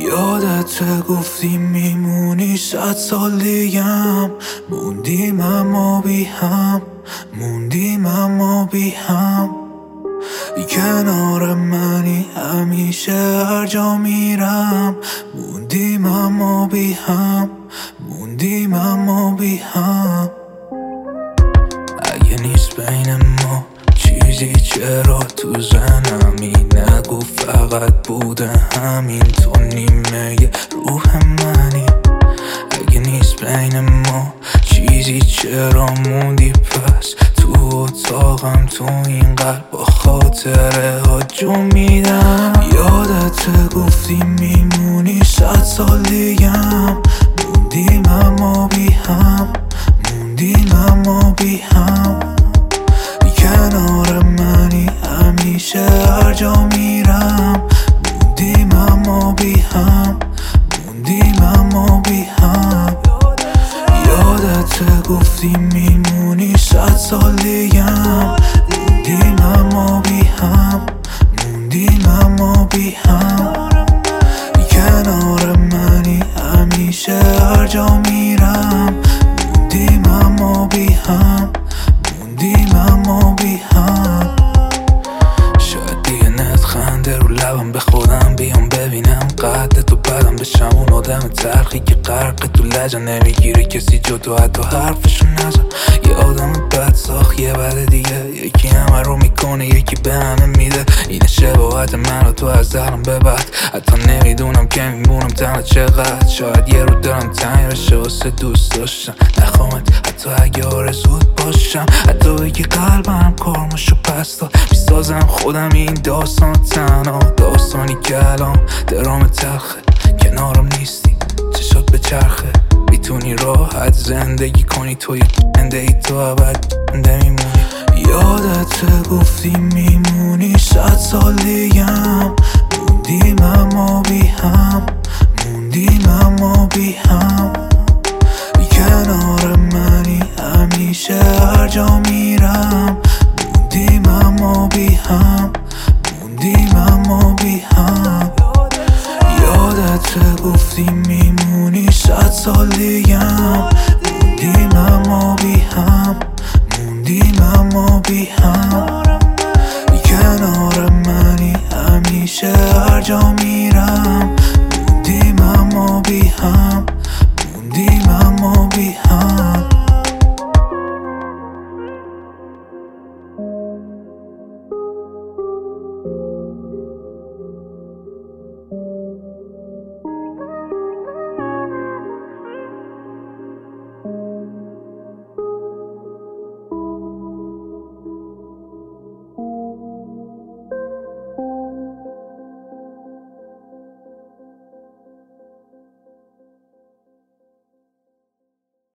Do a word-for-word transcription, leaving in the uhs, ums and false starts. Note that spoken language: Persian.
یادت گفتی میمونی صد سال دیگم، موندیم اما بی هم، موندیم اما بی هم. کنار منی همیشه هر جا میرم، موندیم اما بی هم، موندیم اما بی هم. اگه نیست بین ما چیزی چرا تو ذهنمی نگو فقط بوده همین، تو نیمه روح منی. اگه نیست بین ما چیزی چرا موندی پس تو اتاقم، تو این قلب با خاطره ها جو میدم. یادت گفتی میمونی صد سال دیگم، موندیم اما بی هم، موندیم اما بی هم. کنار منی همیشه هر جا میرم، موندیم اما بی هم، موندیم اما بی هم. یادت گفتی میمونی صد سال دیگم، موندیم اما بی هم، موندیم اما بی هم. کنار منی همیشه هر جا میرم، موندیم اما بی هم، موندیم اما بی هم. شاید دیگه نت خنده رو لبم، به خودم بیام ببینم قد تو بدم بشم اون آدم تلخی که غرق تو لجه نمیگیره کسی جدا حتی حرفشو نزن. یه آدم بد ساخت یه بد دیگه، یکی همه رو میکنه یکی به همه میده. اینه شباهت من و تو از الان به بعد، حتی نمیدونم که میمونم تنها چقدر. شاید یه رو دارم تنگ بشه واسه دوست داشتم، نخوامت حتی اگه آرزوت باشم، حتی بگی قلبم کارماشو پس داد. میسازم خودم این داستان تنها، داستانی که الان درام تلخه. کنارم نیستی چشات به چرخه، میتونی راحت زندگی کنی تو یک زنده ای تو ابد میمونی. یادت گفتی میمونی صد سال دیگم، موندیم اما بی هم، موندیم اما بی هم. کنار منی همیشه هر جا میرم، موندیم اما بی هم، موندیم اما بی هم. یادت گفتی میمونی صد سال دیگم، موندیم اما بی هم، موندیم اما بی هم. کنار منی همیشه هر جا میرم، موندیم اما بی هم.